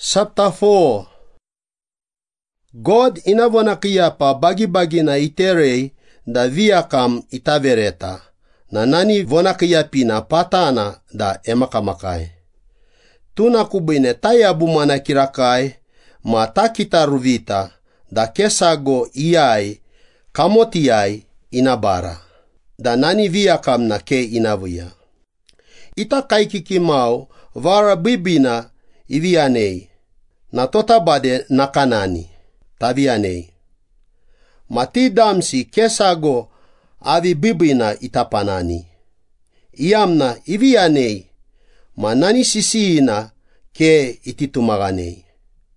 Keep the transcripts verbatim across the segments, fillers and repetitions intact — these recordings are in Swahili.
Chapter four. God inavonakia pa bagi-bagi na iterei da viakam itavereta, na nani vonakia pina patana da emakamakai. Tuna kubine tayabu mana kirakai, ma takita ruvita, da kesago iai, kamotiai inabara, da nani viakam na ke inavuya. Ita kaikikimau vara bibina ivianei, na tota bade nakanani, tavianei. Mati damsi kesago avi bibina itapanani. Iamna ivianei, manani sisiina ke ititumaganei.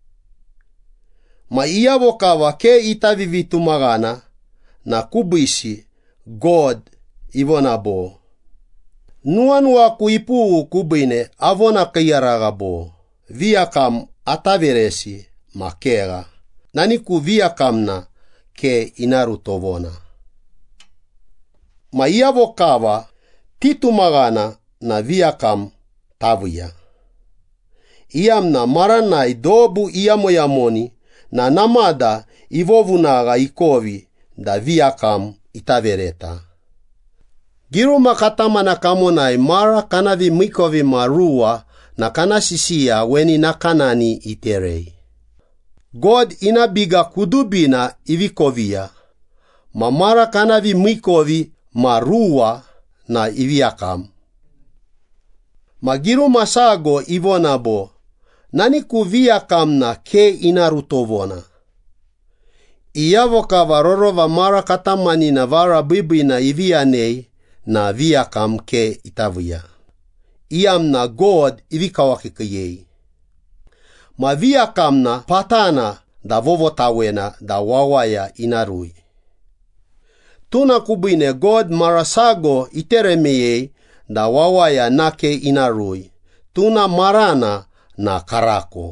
Ma iavokawa ke itavivitumagana, na kubisi God ivonabo. Nuanua kuipu kubine avona kiyaragabo. Viakam ataveresi makera. Nani ku viakamna ke inarutovona. Ma iavokawa titumagana na viakam tavuya. Iamna maranai dobu iamoyamoni na namada ivovunaga ikovi da viakam itavereta. Giru makatama na kamonai mara kanavi mikovi marua na kanasisia weni nakanani iterei. God inabiga kudubina ivikovia. Mamara kanavi mikovi marua na iviakam. Magiru masago ivonabo, nani kuviakam na ke inarutovona. Iavoka varorova mara katamani na vara bibina ivianei na viakam ke itavuya. Iam na God ivikawakikiyei. Ma viakam na patana da vovotawena da wawaya inarui. Tuna kubine God marasago iteremeyei da wawaya nake inarui. Tuna marana na karako.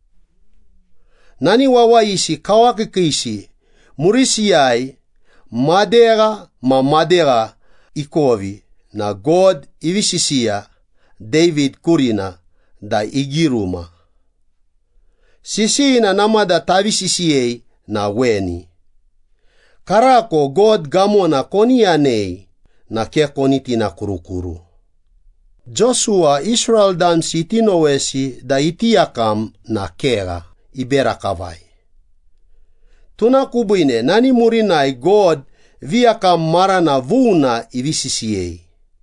Nani wawaisi kawakikisi murisiai madera ma madera ikovi na God ivisisia David kurina da igiruma. Sisi na namada tavisisiei na weni. Karako God gamona konianei na ke koniti na kurukuru. Joshua Israel dam sitinowesi da itiakam na kera iberakavai. Tuna kubine nani murinai God viakam marana vuna ivisisiei.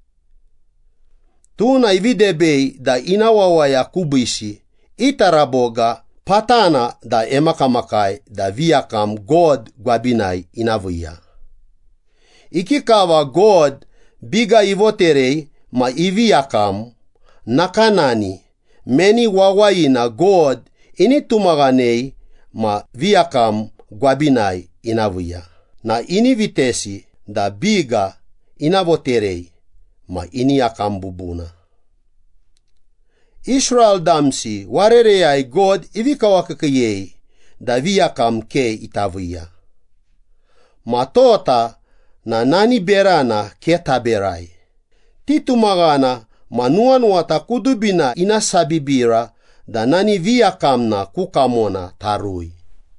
Tuna ividebei da inawawaya kubisi itaraboga patana da emakamakai da viakam God gwabinai inavuya. Ikikawa God biga ivoterei ma iviakam nakanani meni wawaina God initumaganei ma viakam gwabinai inavuya. Na inivitesi da biga inavoterei ma iniakam bubuna. Israel damsi warereai God ivikawakikiyei da viakam ke itavuya. Matota na nani berana ke taberai. Titumagana manuanuata kudubina inasabibira da nani viakam na kukamona tarui.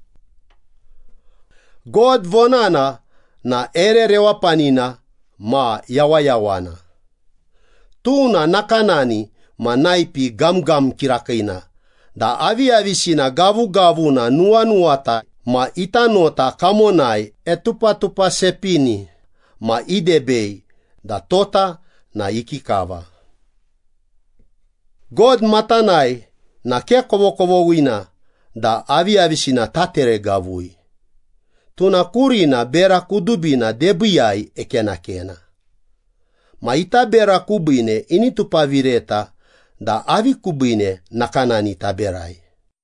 God vonana na ererewapanina ma yawayawana. Tuna nakanani manaipi gamgam kirakaina. Da aviavisina gavu gavu na nuanuata ma itanota kamonai etupa tupa sepini ma idebei da tota na ikikava. God matanai na ke kovokovowina da aviavisina tatere gavui. Tuna kurina bera kudubina debiai ekenakena. Ma ita bera kubine initupavireta da avi kubine nakanani taberai.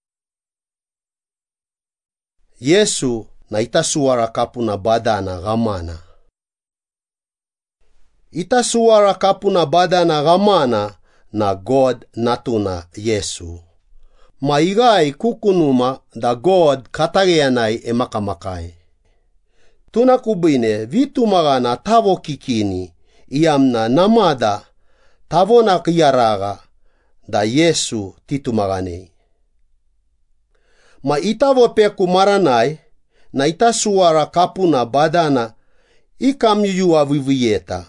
Yesu na ita suara kapuna badana gamana. Ita suara kapuna badana gamana na God natuna Yesu. Ma igai kukunuma da God katageanai emakamakai. Tuna kubine vitumagana tavo kikini iamna namada tavona kiyaraga da Yesu titumaganei. Ma itavo peku maranai, na ita suara kapuna badana ikam yuyu aviviyeta.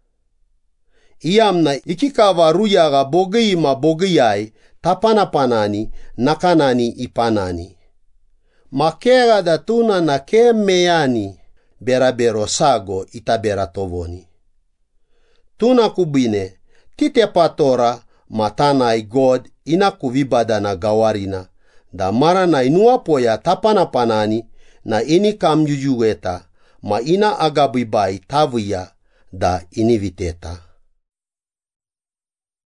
Iamna ikikava ruyaga bogima bogiyai tapanapanani nakanani ipanani. Makera da tuna na ke meani berabero sago itabera tovoni. Tuna kubine tite patora matana i God ina kuvibada na gawarina da mara na inua poya tapana panani na ini kam yujueta ma ina agabibai tavuya da iniviteta.